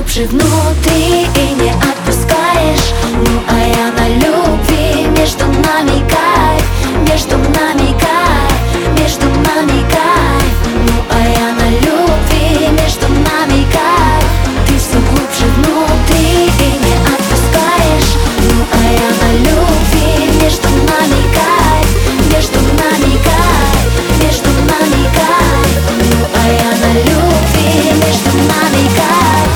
глубже внутри и не отпускаешь. Ну а я на любви, между нами кайф, между нами кайф, между нами кайф. Ну а я на любви, между нами кайф. Ты все глубже внутри и не отпускаешь. Ну а я на любви, между нами кайф, между нами кайф, между нами кайф. Ну а я на любви, между нами кайф.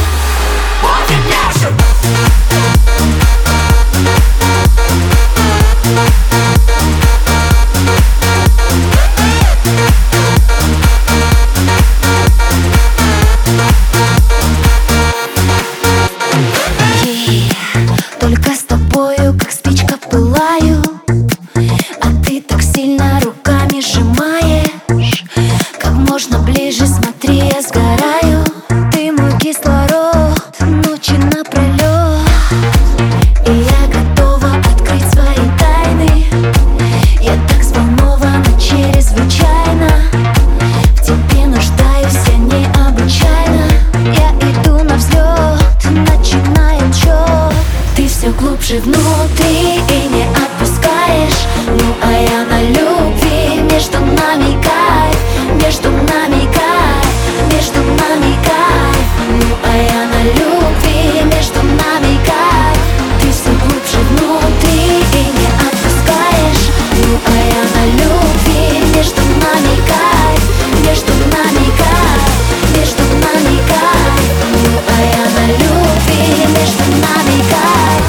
Только с тобою, как спичка, пылаю, а ты так сильно руками сжимаешь. Как можно ближе, смотри, я сгораю. Ты мой кислород, ночи напролет. И я готова открыть свои тайны. Я так взволнована чрезвычайно. В тебе нуждаюсь я необычайно. Я иду на взлет, начинаю отчет. Ты все глубже внутри и не отпускаешь. Ну а я на любви, между нами кайф, между нами кайф, между нами кайф. Ну а я на любви, между нами кайф. Ты все глубже внутри и не отпускаешь. Ну а я на любви, между нами кайф, между нами кайф, между нами кайф. Ну а я на любви, между нами кайф.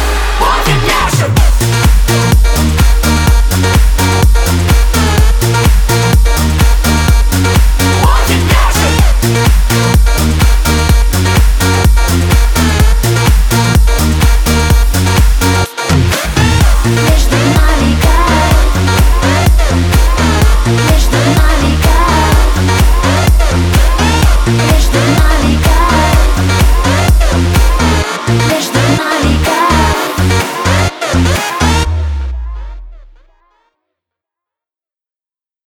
Между нами кайф, между нами кайф, между нами кайф, между нами кайф.